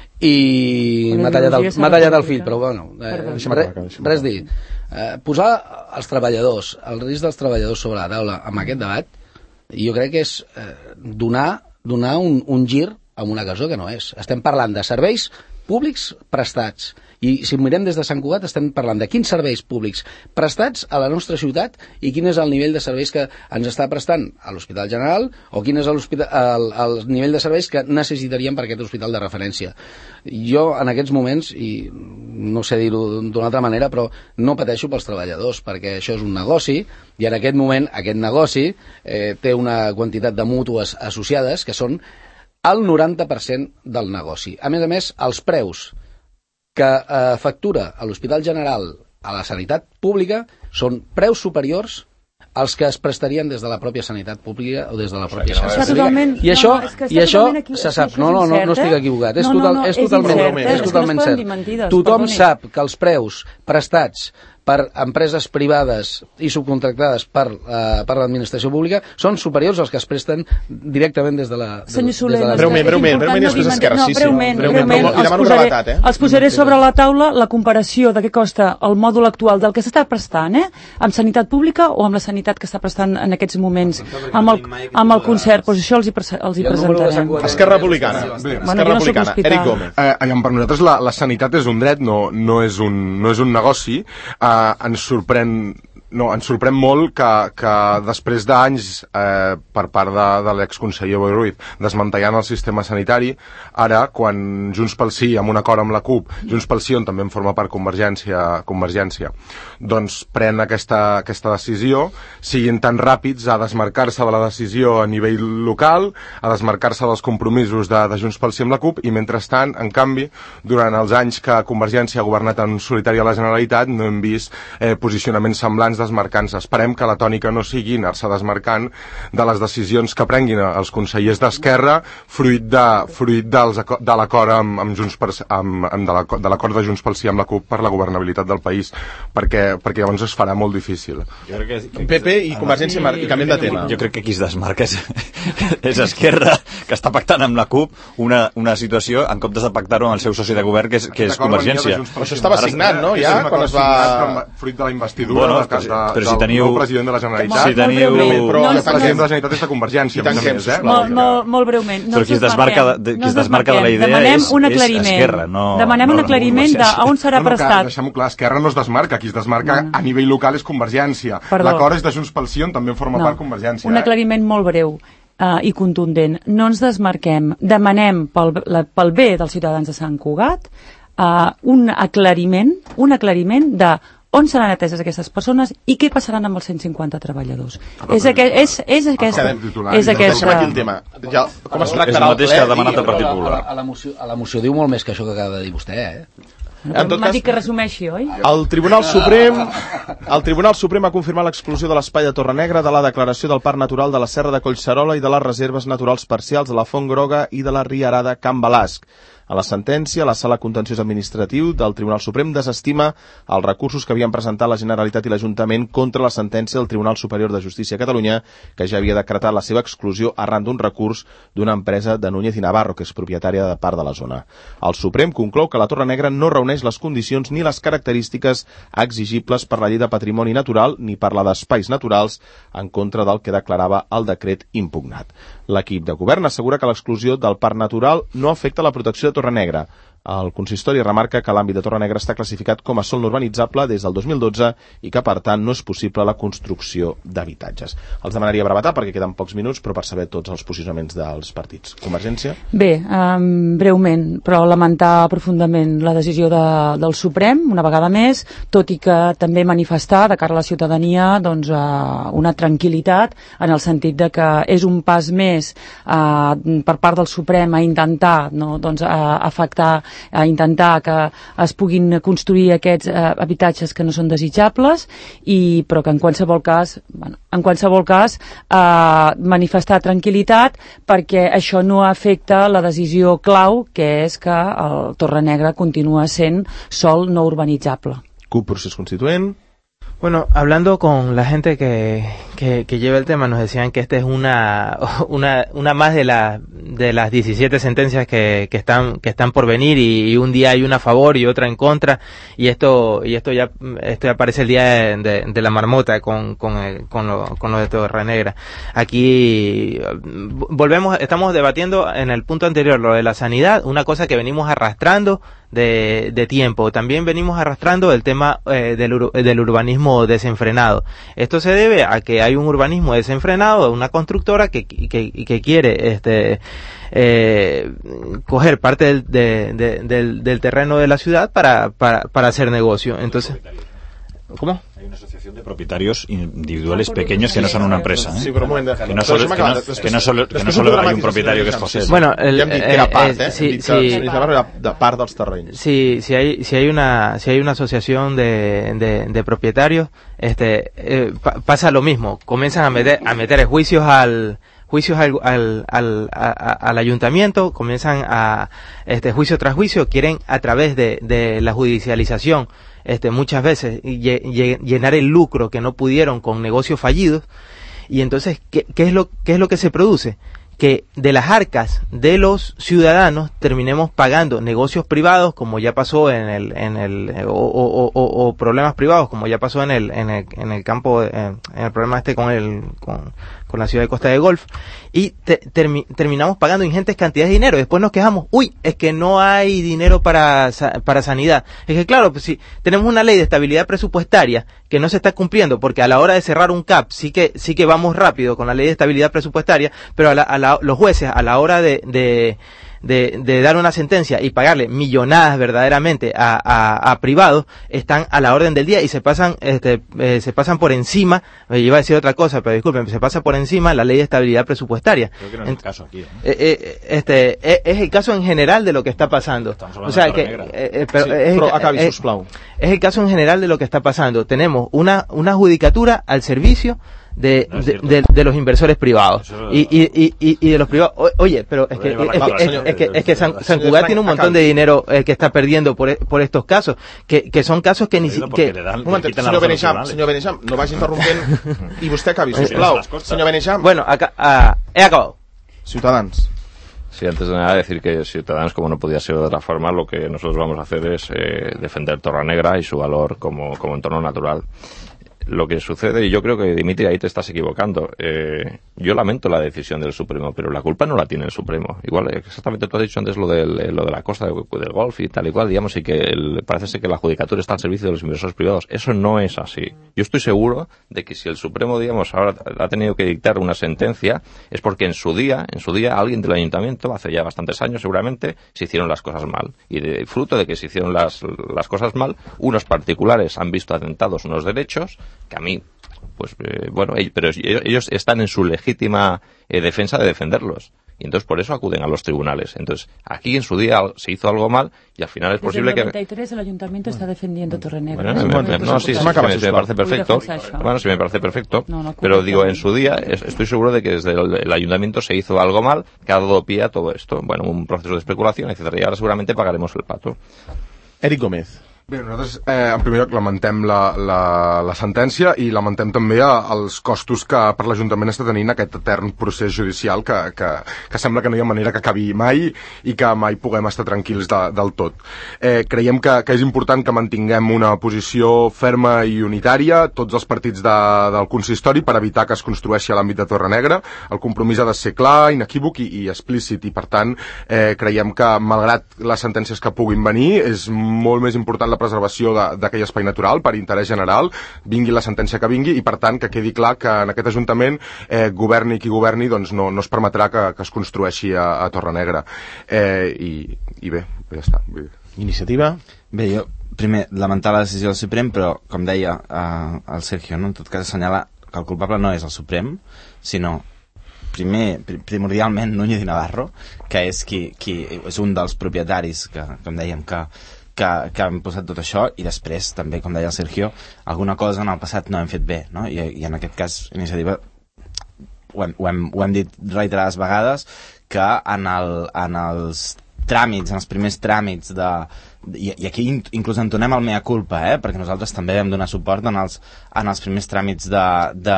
H: I m'ha tallat, el, tallat el fil, però bueno, eh, res, res dir. Eh, posar els treballadors, el risc dels treballadors sobre la taula amb aquest debat, jo crec que és eh, donar, donar un, un gir a una cosa que no és. Estem parlant de serveis públics prestats. I si mirem des de Sant Cugat estem parlant de quins serveis públics prestats a la nostra ciutat i quin és el nivell de serveis que ens està prestant a l'Hospital General o quin és el, el, el nivell de serveis que necessitaríem per aquest hospital de referència. Jo en aquests moments, i no sé dir-ho d'una altra manera, però no pateixo pels treballadors perquè això és un negoci i en aquest moment aquest negoci eh, té una quantitat de mútues associades que són el noranta per cent del negoci. A més a més, els preus que eh, factura a l'Hospital General a la sanitat pública són preus superiors els que es prestarien des de la pròpia sanitat pública o des de la pròpia
E: xarxa pública. Totalment,
H: I això,
E: no, no,
H: i això
E: aquí,
H: se sap. No, no, no, no estic equivocat. És,
E: no, no,
H: total,
E: no,
H: és totalment,
E: incert,
H: és
E: és
H: totalment
E: no
H: cert.
E: Mentides,
H: Tothom
E: perdoni.
H: sap que els preus prestats per empreses privades i subcontractades per, uh, per l'administració pública són superiors als que es presten directament des de la...
E: Senyor Soler,
H: des de la
B: breument, breument, breument i després Esquerra.
E: No, breument, breument.
B: breument. I demano brevetat, eh?
E: Els posaré sobre la taula la comparació de què costa el mòdul actual del que s'està prestant, eh? Amb sanitat pública o amb la sanitat que està prestant en aquests moments amb el, amb el concert. Pues això els hi, pre els hi presentarem.
B: Esquerra Republicana. Esquerra Republicana. Eric Gómez.
F: Eh, per nosaltres la, la sanitat és un dret, no, no, és, un, no és un negoci. Eh, ens sorprèn no, ens sorprèn molt que, que després d'anys eh, per part de, de l'exconseller Boi Ruiz desmantellant el sistema sanitari, ara quan Junts pel Sí, amb un acord amb la CUP, Junts pel Sí, on també en forma part Convergència, Convergència doncs pren aquesta, aquesta decisió, siguin tan ràpids a desmarcar-se de la decisió a nivell local, a desmarcar-se dels compromisos de, de Junts pel Sí amb la CUP, i mentrestant, en canvi, durant els anys que Convergència ha governat en solitari a la Generalitat, no hem vist eh, posicionaments semblants desmarcant-se. Esperem que la tònica no sigui anar-se desmarcant de les decisions que prenguin els consellers d'Esquerra fruit de, fruit dels, de l'acord amb, amb Junts per, amb, amb de l'acord de Junts pel Sí amb la CUP per la governabilitat del país, perquè, perquè llavors es farà molt difícil.
B: Jo crec que, que P P i Convergència i canviem de tema.
I: Jo crec que qui es desmarca és, és Esquerra, que està pactant amb la CUP una, una situació en comptes de pactar-ho amb el seu soci de govern, que és, que és Convergència.
B: Això estava signat, no? Ja, quan es va...
F: Fruit de la investidura,
I: bueno,
F: del cas de,
I: però si
F: del
I: teniu...
F: nou president de la Generalitat.
I: Si teniu...
F: Però
E: no,
F: el president de la Generalitat és de Convergència, a més a més, eh?
E: Molt, molt, molt breument. No
I: però qui es desmarca de, qui es desmarca de la idea
E: Demanem
I: és,
E: un
I: és Esquerra, no...
E: Demanem
I: no,
E: un aclariment
I: no,
E: d'on serà
F: no, no,
E: prestat.
F: Deixem-ho clar, Esquerra no es desmarca, qui es desmarca no. a nivell local és Convergència. L'acord és de Junts pel Sí, on també en forma
E: no.
F: part Convergència.
E: Un
F: eh?
E: aclariment molt breu. Uh, i contundent. No ens desmarquem. Demanem pel, la, pel bé dels ciutadans de Sant Cugat uh, un aclariment, un aclariment de on seran ateses aquestes persones i què passaran amb els cent cinquanta treballadors. Ah, és, aqu és, és aquesta... És aquesta...
B: El tema. Ja, com es
I: tractarà el ple? És el mateix que ha demanat el Partit Popular.
H: A, a, la moció, a la moció diu molt més que això que acaba de dir vostè, eh?
E: M'ha dit que resumeixi, oi?
B: El Tribunal Suprem el Tribunal Suprem ha confirmat l'exclusió de l'espai de Torre Negra de la declaració del Parc Natural de la Serra de Collserola i de les reserves naturals parcials de la Font Groga i de la Rierada Can Balasc. A la sentència, la Sala Contenciós Administratiu del Tribunal Suprem desestima els recursos que havien presentat la Generalitat i l'Ajuntament contra la sentència del Tribunal Superior de Justícia a Catalunya, que ja havia decretat la seva exclusió arran d'un recurs d'una empresa de Núñez i Navarro, que és propietària de part de la zona. El Suprem conclou que la Torre Negra no reuneix les condicions ni les característiques exigibles per la Llei de Patrimoni Natural ni per la d'Espais Naturals, en contra del que declarava el decret impugnat. L'equip de govern assegura que l'exclusió del Parc Natural no afecta la protecció de Torre Negra. El consistori remarca que l'àmbit de Torre Negra està classificat com a sòl no urbanitzable des del dos mil dotze i que, per tant, no és possible la construcció d'habitatges. Els demanaria brevetar perquè queden pocs minuts, però per saber tots els posicionaments dels partits. Convergència?
E: Bé, um, breument, però lamentar profundament la decisió de, del Suprem, una vegada més, tot i que també manifestar de cara a la ciutadania doncs, uh, una tranquil·litat en el sentit de que és un pas més uh, per part del Suprem a intentar no, doncs, uh, afectar a intentar que es puguin construir aquests eh, habitatges que no són desitjables, i, però que en qualsevol cas, bueno, en qualsevol cas eh, manifestar tranquil·litat perquè això no afecta la decisió clau, que és que el Torre Negra continua sent sòl no urbanitzable.
B: C U P, procés constituent.
C: Bueno, hablando con la gente que, que, que lleva el tema, nos decían que esta es una, una, una más de, la, de las diecisiete sentencias que, que, están, que están por venir, y, y un día hay una a favor y otra en contra, y esto, y esto ya, esto ya parece el día de, de, de la marmota con, con, el, con, lo, con lo de Torre Negra. Aquí volvemos, estamos debatiendo en el punto anterior lo de la sanidad, una cosa que venimos arrastrando de, de tiempo. También venimos arrastrando el tema eh, del, del urbanismo desenfrenado. Esto se debe a que hay un urbanismo desenfrenado de una constructora que, que, que quiere este eh, coger parte del, de, de, del, del terreno de la ciudad para, para, para hacer negocio. Entonces, ¿Cómo?
I: Hay una asociación de propietarios individuales pequeños que no son una empresa. ¿eh?
B: Sí, però un moment. De...
I: Que no solo, que no, que no solo, que no solo hay un propietario que es José.
C: Bueno, el,
B: ja hem dit que era part, eh?
C: Sí,
B: hem dit que
C: sí.
B: era de part dels terrenys.
C: Si, si hay, si hay una, si hay una asociación de, de, de propietarios, este, eh, pa, pasa lo mismo. Comienzan a meter, a meter juicios al, juicios al, al, al, a, al ayuntamiento, comienzan a, este, juicio tras juicio, quieren a través de, de la judicialización, este, muchas veces llenar el lucro que no pudieron con negocios fallidos. Y entonces, ¿qué, qué es lo, qué es lo que se produce? Que de las arcas de los ciudadanos terminemos pagando negocios privados, como ya pasó en el, en el, o, o, o, o problemas privados, como ya pasó en el, en el, en el campo, en el problema este con el, con, con la ciudad de Costa de Golf, y te, termi, terminamos pagando ingentes cantidades de dinero. Después nos quejamos, uy, es que no hay dinero para, para sanidad. Es que claro, pues si tenemos una ley de estabilidad presupuestaria que no se está cumpliendo, porque a la hora de cerrar un C A P sí que, sí que vamos rápido con la ley de estabilidad presupuestaria, pero a la, a la, los jueces a la hora de, de De, de dar una sentencia y pagarle millonadas verdaderamente a, a, a privados, están a la orden del día y se pasan este eh, se pasan por encima, eh, iba a decir otra cosa, pero disculpen, se pasa por encima la ley de estabilidad presupuestaria.
I: Creo que no es el caso aquí, ¿no?
C: Eh, eh, este eh, es el caso en general de lo que está pasando.
I: O sea que
C: eh, eh, pero
B: sí,
C: es,
B: però acabi,
C: eh,
B: sisplau.
C: Es el caso en general de lo que está pasando. Tenemos una una judicatura al servicio de,
I: no
C: de, de, de los inversores privados y, y, y, y de los privados. O, oye, pero es que, es, es, es, es que, es que San, San Cugat tiene un montón de dinero eh, que está perdiendo por, por estos casos, que, que son casos que ni siquiera...
B: Un moment, senyor Beneixam, senyor Beneixam, no vagi interrompent i vostè acabi, sisplau. Senyor Beneixam.
C: Bueno, acá, uh, he acabado.
B: Ciutadans.
D: Sí, antes de nada decir que Ciudadanos, como no podía ser de otra forma, lo que nosotros vamos a hacer es eh, defender Torrenegra y su valor como, como entorno natural. Lo que sucede, y yo creo que Dimitri ahí te estás equivocando, eh, yo lamento la decisión del Supremo, pero la culpa no la tiene el Supremo. Igual, exactamente tú has dicho antes lo, del, lo de la costa del, del Golf y tal y cual, digamos, y que el, parece ser que la judicatura está al servicio de los inversores privados. Eso no es así. Yo estoy seguro de que si el Supremo, digamos, ahora ha tenido que dictar una sentencia, es porque en su día, en su día, alguien del ayuntamiento, hace ya bastantes años seguramente, se hicieron las cosas mal. Y de, fruto de que se hicieron las, las cosas mal, unos particulares han visto atentados unos derechos, que a mí, pues eh, bueno, ellos, pero ellos están en su legítima eh, defensa de defenderlos. Y entonces por eso acuden a los tribunales. Entonces, aquí en su día se hizo algo mal y al final es
E: Desde
D: posible
E: el noventa y tres
D: que...
E: el ayuntamiento está defendiendo Torrenegra.
D: Bueno, no, me, no, sí, sí, sí, me, me parece perfecto. Bueno, sí me parece perfecto.
E: No, no,
D: pero digo, en su día estoy seguro de que desde el, el ayuntamiento se hizo algo mal que ha dado pie a todo esto. Bueno, un proceso de especulación, etcétera. Y ahora seguramente pagaremos el pato.
B: Eric Gómez.
F: Bé, nosaltres, eh, en primer lloc, lamentem la, la, la sentència i lamentem també els costos que per l'Ajuntament està tenint aquest etern procés judicial que, que, que sembla que no hi ha manera que acabi mai i que mai puguem estar tranquils de, del tot. Eh, creiem que, que és important que mantinguem una posició ferma i unitària, tots els partits de, del consistori, per evitar que es construeixi a l'àmbit de Torrenegra. El compromís ha de ser clar, inequívoc i, i explícit, i per tant eh, creiem que, malgrat les sentències que puguin venir, és molt més important la preservació d'aquell espai natural per interès general, vingui la sentència que vingui, i per tant que quedi clar que en aquest Ajuntament eh, governi qui governi, doncs no, no es permetrà que, que es construeixi a, a Torrenegra. Eh, i, i bé, ja està.
B: Iniciativa?
G: Bé, jo primer lamentar la decisió del Suprem, però com deia eh, el Sergio, no? En tot cas assenyala que el culpable no és el Suprem, sinó primer, primordialment Núñez i Navarro, que és qui, qui és un dels propietaris que, com dèiem, que Que, que han posat tot això, i després també, com deia el Sergio, alguna cosa en el passat no hem fet bé, no? I, i en aquest cas Iniciativa ho hem, ho hem, ho hem dit reiterades vegades, que en, el, en els tràmits, en els primers tràmits de, i, i aquí inclús entonem el mea culpa, eh? Perquè nosaltres també vam donar suport en els, en els primers tràmits de, de,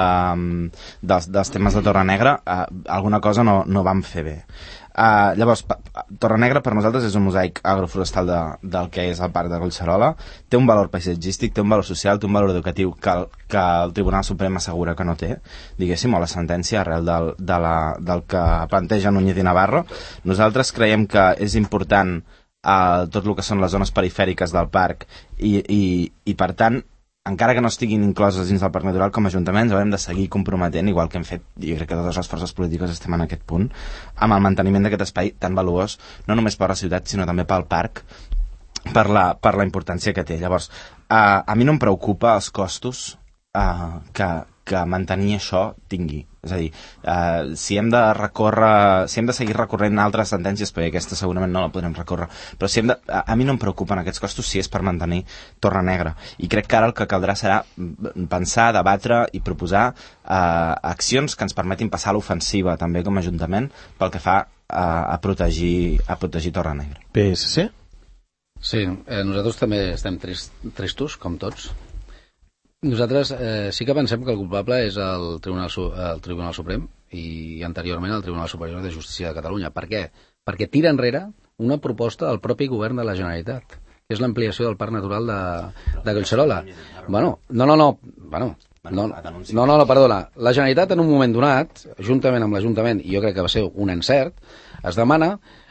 G: dels, dels temes de Torrenegra, eh, alguna cosa no, no vam fer bé. Uh, llavors, Torrenegra per nosaltres és un mosaic agroforestal de, del que és el parc de Collserola, té un valor paisatgístic, té un valor social, té un valor educatiu que el, que el Tribunal Suprem assegura que no té, diguéssim, o la sentència arrel del, de la, del que planteja Núñez i Navarro. Nosaltres creiem que és important uh, tot el que són les zones perifèriques del parc i, i, i per tant, encara que no estiguin incloses dins del Parc Natural, com a ajuntaments haurem de seguir comprometent, igual que hem fet, jo crec que totes les forces polítiques estem en aquest punt, amb el manteniment d'aquest espai tan valuós, no només per la ciutat, sinó també pel parc, per la, per la importància que té. Llavors, uh, a mi no em preocupa els costos uh, que, que mantenir això tingui. És a dir, uh, si hem de recórrer, si hem de seguir recorrent altres sentències, perquè aquesta segurament no la podrem recórrer, però si hem de, a, a mi no em preocupen aquests costos si és per mantenir Torrenegra. I crec que ara el que caldrà serà pensar, debatre i proposar uh, accions que ens permetin passar a l'ofensiva també com a Ajuntament pel que fa uh, a protegir, a protegir Torrenegra.
B: P S C?
H: Sí, eh, nosaltres també estem trist, tristos, com tots. Nosaltres eh, sí que pensem que el culpable és el Tribunal, el Tribunal Suprem i anteriorment el Tribunal Superior de Justícia de Catalunya. Per què? Perquè tira enrere una proposta del propi govern de la Generalitat, que és l'ampliació del Parc Natural de, de Collserola. Bueno, no, no, no, bueno, no, no, no, no, perdona. La Generalitat en un moment donat, juntament amb l'Ajuntament, i jo crec que va ser un encert, es demana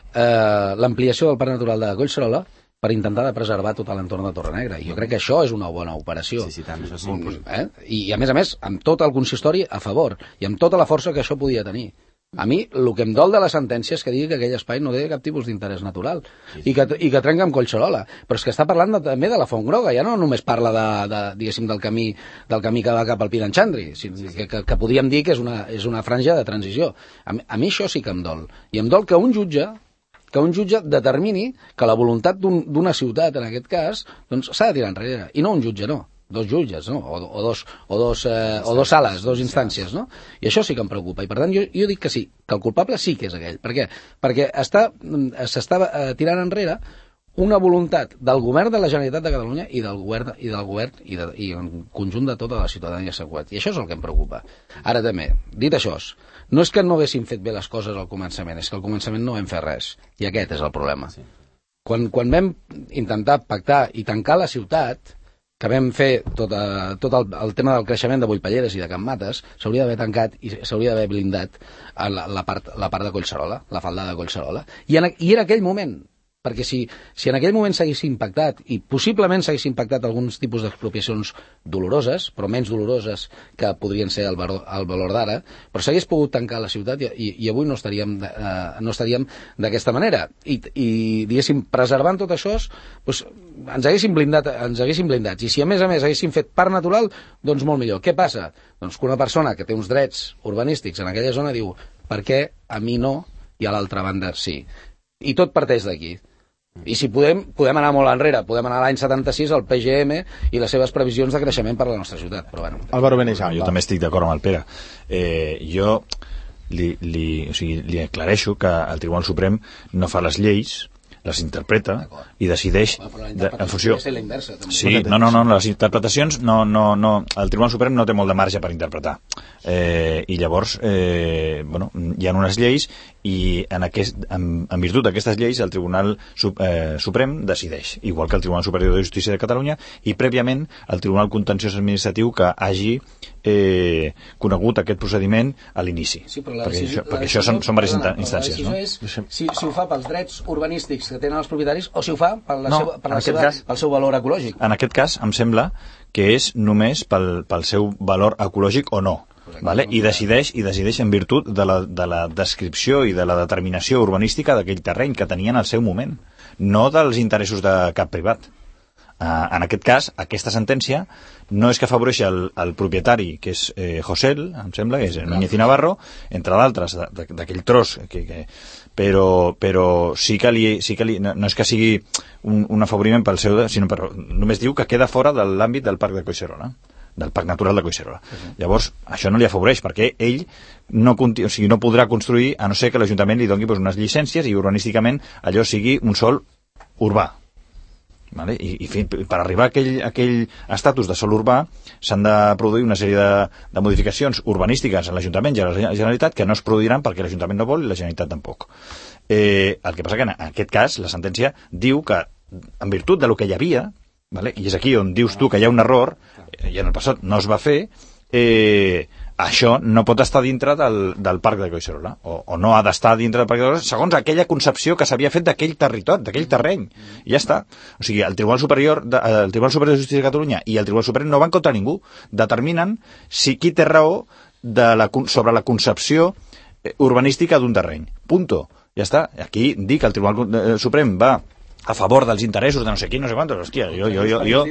H: eh, l'ampliació del Parc Natural de Collserola per intentar de preservar tot l'entorn de Torrenegra. I jo crec que això és una bona operació.
G: Sí, sí, tant, això és molt positiu.
H: Eh? I, I a més a més, amb tot el consistori a favor, i amb tota la força que això podia tenir. A mi, el que em dol de la sentència és que digui que aquell espai no té cap tipus d'interès natural, sí, sí. I, que, i que trenca amb Collserola. Però és que està parlant de, també de la Font Groga, ja no només parla de, de, diguéssim, del camí, del camí que va cap al Piranxandri, sí, sí, sí. Que, que, que podríem dir que és una, és una franja de transició. A, a mi això sí que em dol. I em dol que un jutge que un jutge determini que la voluntat d'una un, ciutat, en aquest cas, doncs s'ha de tirar enrere. I no un jutge, no. Dos jutges, no? O, o, dos, o, dos, eh, o dos sales, dos instàncies, no? I això sí que em preocupa. I per tant jo, jo dic que sí, que el culpable sí que és aquell. Per què? Perquè està, s'està eh, tirant enrere una voluntat del govern de la Generalitat de Catalunya i del govern i del govern i, de, i en conjunt de tota la ciutadania seguet. I això és el que em preocupa. Ara també, dit això, no és que no haguéssim fet bé les coses al començament, és que al començament no vam fer res. I aquest és el problema. Sí. Quan, quan vam intentar pactar i tancar la ciutat, que vam fer tot, a, tot el, el tema del creixement de Boipalleres i de Can Mates, s'hauria d'haver tancat i s'hauria d'haver blindat a la, la, part, la part de Collserola, la falda de Collserola. I, en, i era aquell moment, perquè si, si en aquell moment s'hagués impactat, i possiblement s'hagués impactat alguns tipus d'expropiacions doloroses, però menys doloroses que podrien ser el valor, el valor d'ara, però s'hagués pogut tancar la ciutat i, i, i avui no estaríem, eh, no estaríem d'aquesta manera. I, i diguéssim, preservant tot això, doncs, ens haguéssim blindat, ens haguéssim blindats. I si a més a més haguéssim fet parc natural, doncs molt millor. Què passa? Doncs que una persona que té uns drets urbanístics en aquella zona diu per què a mi no i a l'altra banda sí. I tot parteix d'aquí. I si podem, podem anar molt enrere, podem anar a l'any setanta-sis al P G M i les seves previsions de creixement per a la nostra ciutat. Però bueno.
B: Álvaro Benejam.
I: Jo també estic d'acord amb el Pere. Eh, jo li, li, o sigui, li aclareixo que el Tribunal Suprem no fa les lleis, les interpreta i decideix de, en funció...
H: Inversa,
I: sí, no, no, no, les interpretacions no, no, no, el Tribunal Suprem no té molt de marge per interpretar. Eh, i llavors eh, bueno, hi ha unes lleis i en, aquest, en, en virtut d'aquestes lleis el Tribunal eh, Suprem decideix, igual que el Tribunal Superior de Justícia de Catalunya i prèviament el Tribunal Contenciós Administratiu que hagi eh, conegut aquest procediment a l'inici.
H: Sí, perquè
I: decisió,
H: això,
I: perquè això són, són diverses
H: perdona,
I: instàncies.
H: No? És, si, si ho fa pels drets urbanístics que tenen els propietaris o si ho fa per la
I: no,
H: seva, per la seva,
I: cas,
H: pel seu valor ecològic.
I: En aquest cas em sembla que és només pel, pel seu valor ecològic o no. Vale? I decideix i decideix en virtut de la, de la descripció i de la determinació urbanística d'aquell terreny que tenien al seu moment, no dels interessos de cap privat. Uh, en aquest cas, aquesta sentència no és que afavoreixi el, el propietari, que és eh, Josel, em sembla, que és Núñez i Navarro, entre d'altres, d'aquell tros, que, que, però, però sí que, li, sí que li, no, no és que sigui un, un afavoriment pel seu, sinó però només diu que queda fora de l'àmbit del Parc de Collserola, del Parc Natural de Collserola. Uh-huh. Llavors, això no li afavoreix, perquè ell no, o sigui, no podrà construir, a no ser que l'Ajuntament li doni pues, unes llicències i urbanísticament allò sigui un sòl urbà. Vale? I, i per arribar a aquell, a aquell estatus de sòl urbà s'han de produir una sèrie de, de modificacions urbanístiques a l'Ajuntament i a la Generalitat que no es produiran perquè l'Ajuntament no vol i la Generalitat tampoc. Eh, el que passa que en aquest cas la sentència diu que en virtut de lo que hi havia, vale? I és aquí on dius tu que hi ha un error i en el passat no es va fer, eh, això no pot estar dintre del, del Parc de Collserola o, o no ha d'estar dintre del Parc de Collserola segons aquella concepció que s'havia fet d'aquell territori, d'aquell terreny, i ja està. O sigui, el Tribunal Superior de, el Tribunal Superior de Justícia de Catalunya i el Tribunal Suprem no van contra ningú, determinen si qui té raó de la, sobre la concepció urbanística d'un terreny. Punto. Ja està. Aquí dic que el Tribunal Suprem va a favor dels interessos de no sé qui, no sé quantos, hòstia, jo... jo, jo, jo...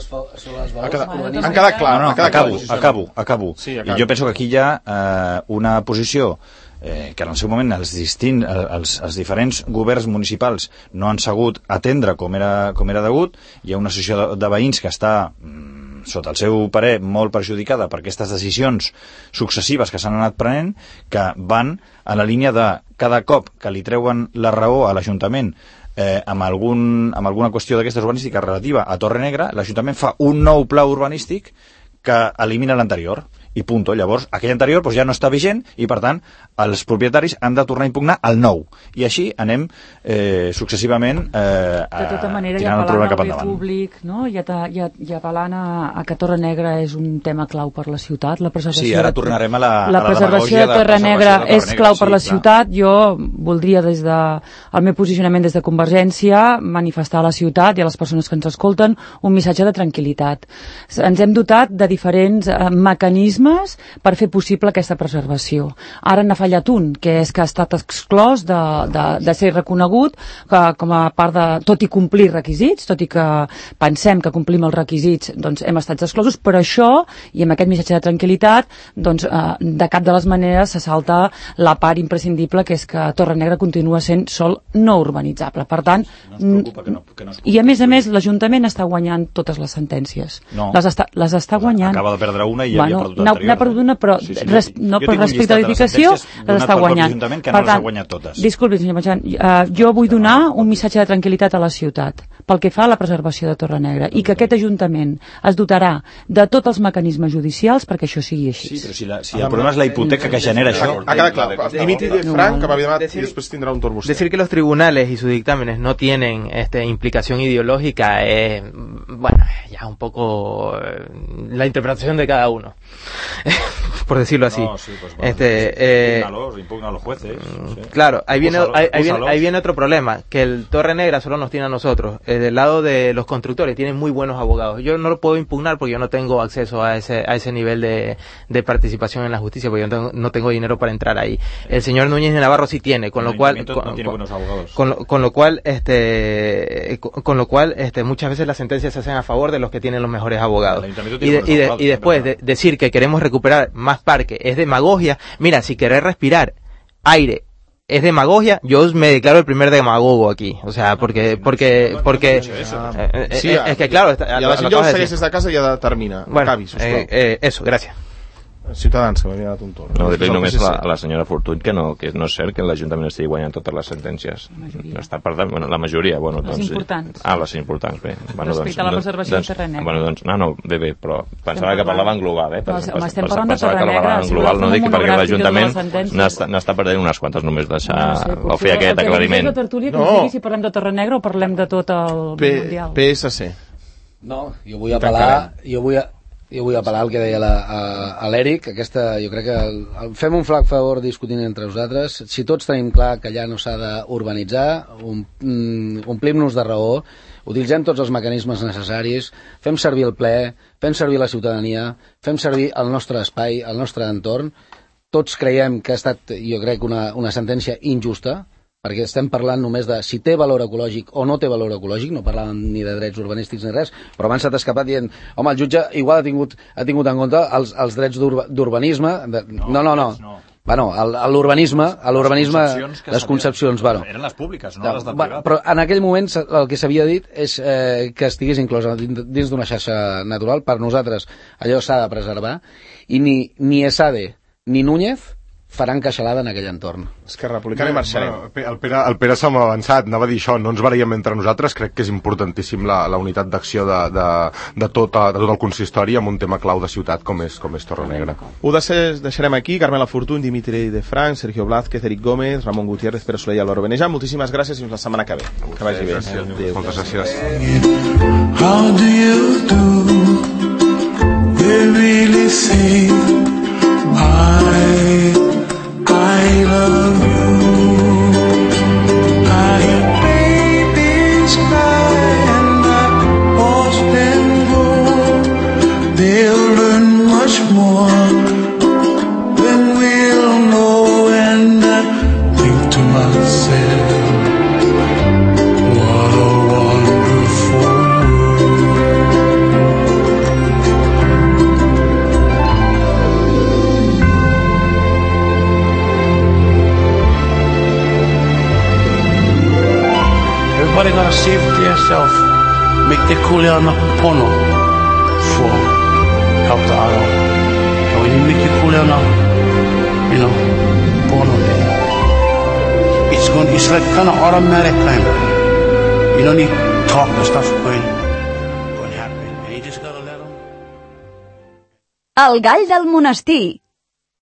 F: Ha quedat, han quedat clar.
I: No, no,
F: quedat
I: acabo,
F: clar,
I: acabo, acabo.
F: Sí,
I: I jo penso que aquí hi ha eh, una posició eh, que en el seu moment els, distint, els, els diferents governs municipals no han sabut atendre com era, com era degut. Hi ha una associació de, de veïns que està, mm, sota el seu parer, molt perjudicada per aquestes decisions successives que s'han anat prenent, que van a la línia de cada cop que li treuen la raó a l'Ajuntament Eh, amb, algun, amb alguna qüestió d'aquesta urbanística relativa a Torre Negra, l'Ajuntament fa un nou pla urbanístic que elimina l'anterior i punto. Llavors, aquell anterior doncs, ja no està vigent i, per tant, els propietaris han de tornar a impugnar el nou. I així anem eh, successivament eh,
E: de tota manera,
I: tirant el problema cap endavant.
E: Públic, no? I, i, i apel·lant a, a que Torre Negra és un tema clau per la ciutat, la preservació,
I: sí, ara tornarem a la,
E: la,
I: a la
E: preservació de Torre Negra de Torre és clau sí, per la clar. ciutat. Jo voldria, des de el meu posicionament des de Convergència, manifestar a la ciutat i a les persones que ens escolten un missatge de tranquil·litat. Ens hem dotat de diferents eh, mecanismes per fer possible aquesta preservació. Ara n'ha fallat un, que és que ha estat exclòs de, de, de ser reconegut que, com a part de... tot i complir requisits, tot i que pensem que complim els requisits, doncs hem estat exclosos, però això, i amb aquest missatge de tranquil·litat, doncs eh, de cap de les maneres se salta la part imprescindible, que és que Torre Negra continua sent sol no urbanitzable. Per tant,
I: no preocupa, que no, que no
E: i a més a més, l'Ajuntament està guanyant totes les sentències.
I: No.
E: Les està, les està guanyant.
I: Acaba de perdre una i ja
E: bueno,
I: havia perdut l'anterior.
E: N'ha perdut una, però sí, sí, res, no, per respecte a l'edificació les està guanyant.
I: Que no les ha guanyat totes.
E: Disculpi, senyor Matxan, uh, jo vull donar un missatge de tranquil·litat a la ciutat pel que fa a la preservació de Torre Negra i que aquest Ajuntament es dotarà de tots els mecanismes judicials perquè això sigui així.
I: Sí, però si, la, si el problema és la hipoteca que genera això...
B: Ha quedat clar. Dimitri de Frank, que m'havia demanat, i després tindrà un torn vostè.
C: Decir que los tribunales y sus dictámenes no tienen este, implicación ideológica es, eh, bueno, ya un poco eh, la interpretación de cada uno. Por decirlo así.
I: No, sí, pues bueno,
C: este, eh,
I: impúgnalos, impugna a los jueces. Sí.
C: Claro, ahí viene,
I: Úsalos,
C: ahí, ahí, viene,
I: úsalos.
C: ahí viene otro problema, que el Torre Negra solo nos tiene a nosotros. Eh, del lado de los constructores tienen muy buenos abogados. Yo no lo puedo impugnar porque yo no tengo acceso a ese a ese nivel de, de participación en la justicia, porque yo no tengo, no tengo dinero para entrar ahí. El señor Núñez de Navarro sí tiene, con
I: el
C: lo cual
I: con,
C: con,
I: tiene buenos abogados.
C: Con, lo, con lo cual este con, con lo cual este muchas veces las sentencias se hacen a favor de los que tienen los mejores abogados. Y, de, y, de, y después de decir que queremos recuperar más parque es demagogia. Mira, si querés respirar aire es demagogia, yo me declaro el primer demagogo aquí, o sea, porque porque porque eh,
B: sí,
C: eh, es que claro,
B: i a la gent ja ho segueix des de casa i ja termina.
C: Bueno,
B: Acabi,
C: eh, eh, eso, gracias.
B: Ciutadans, que m'havia donat un torn.
D: No, dir-li només a la, a la senyora Fortuny que no, que no és cert que l'Ajuntament estigui guanyant totes les sentències. No està perdant, bueno, la majoria, bueno,
E: les
D: doncs...
E: importants.
D: Ah, les importants, bé. Bueno,
E: respecte
D: doncs,
E: a la preservació
D: doncs,
E: de Torre Negra.
D: Bueno, doncs, no, no, bé, bé, però pensava que parlava en global, eh?
E: No,
D: Pens,
E: home, estem
D: pens,
E: parlant de
D: pensava
E: Torre
D: que parlava
E: Negra,
D: en global, no dic perquè l'Ajuntament
E: l'Ajuntament
D: n'està perdent unes quantes només deixar
E: no sé,
D: o fer aquest aclariment.
E: Tertúlia, que no. Digui si parlem de Torre Negra o parlem de tot el
B: P
E: Mundial.
B: P S C.
H: No, jo vull apel·lar, jo vull, jo vull apel·lar al que deia la, a, a l'Eric, aquesta, jo crec que el, el, fem un flac favor discutint entre nosaltres. Si tots tenim clar que allà no s'ha d'urbanitzar, um, um, omplim-nos de raó, utilitzem tots els mecanismes necessaris, fem servir el ple, fem servir la ciutadania, fem servir el nostre espai, el nostre entorn. Tots creiem que ha estat, jo crec, una, una sentència injusta, perquè estem parlant només de si té valor ecològic o no té valor ecològic, no parlàvem ni de drets urbanístics ni res, però abans s'ha escapat dient, home, el jutge igual ha tingut, ha tingut en compte els, els drets d'urbanisme, de... no, no, no, no. no. Bueno, l'urbanisme, l'urbanisme, les concepcions, bueno.
I: Eren les públiques, no les del privat.
H: Però en aquell moment el que s'havia dit és eh, que estigués inclòs dins d'una xarxa natural. Per nosaltres allò s'ha de preservar i ni, ni Esade ni Núñez faran queixalada en aquell entorn.
B: Esquerra Republicana i marxarem.
F: Bueno, el Pere, el Pere se m'ha avançat, anava a dir això, no ens veiem entre nosaltres, crec que és importantíssim la, la unitat d'acció de, de, de, tot, de tot el consistori amb un tema clau de ciutat com és, com és Torre Negra.
B: Ho deixarem aquí, Carmela Fortuny, Dimitri de Frank, Sergio Blázquez, Eric Gómez, Ramon Gutiérrez, Pere Soler i Álvaro Benejà. Moltíssimes gràcies i fins la setmana que ve. Que vagi bé.
F: Gràcies. Moltes gràcies.
J: How do you do? They really say I I love you. I hear babies cry and I watch them grow. They'll learn much more than we'll know. And I think to myself, what a gotta see it for yourself. Make the kulia na pono for help the aro. And when you make your kulia na, you know, pono there, it's going, it's like kind of automatic kind of. You don't need to talk and stuff going, going to happen. And you just gotta let them.
A: El gall del monestir,